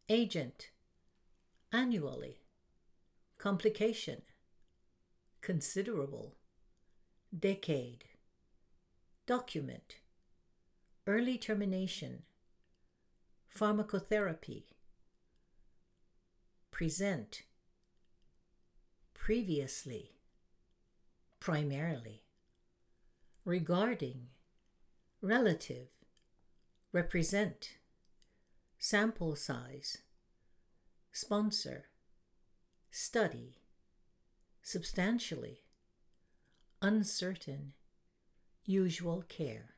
agent, annually, complication, considerable, decade, document, early termination, pharmacotherapy, present, previously, primarily, regarding, relative, represent, sample size, sponsor, study, substantially, uncertain, usual care.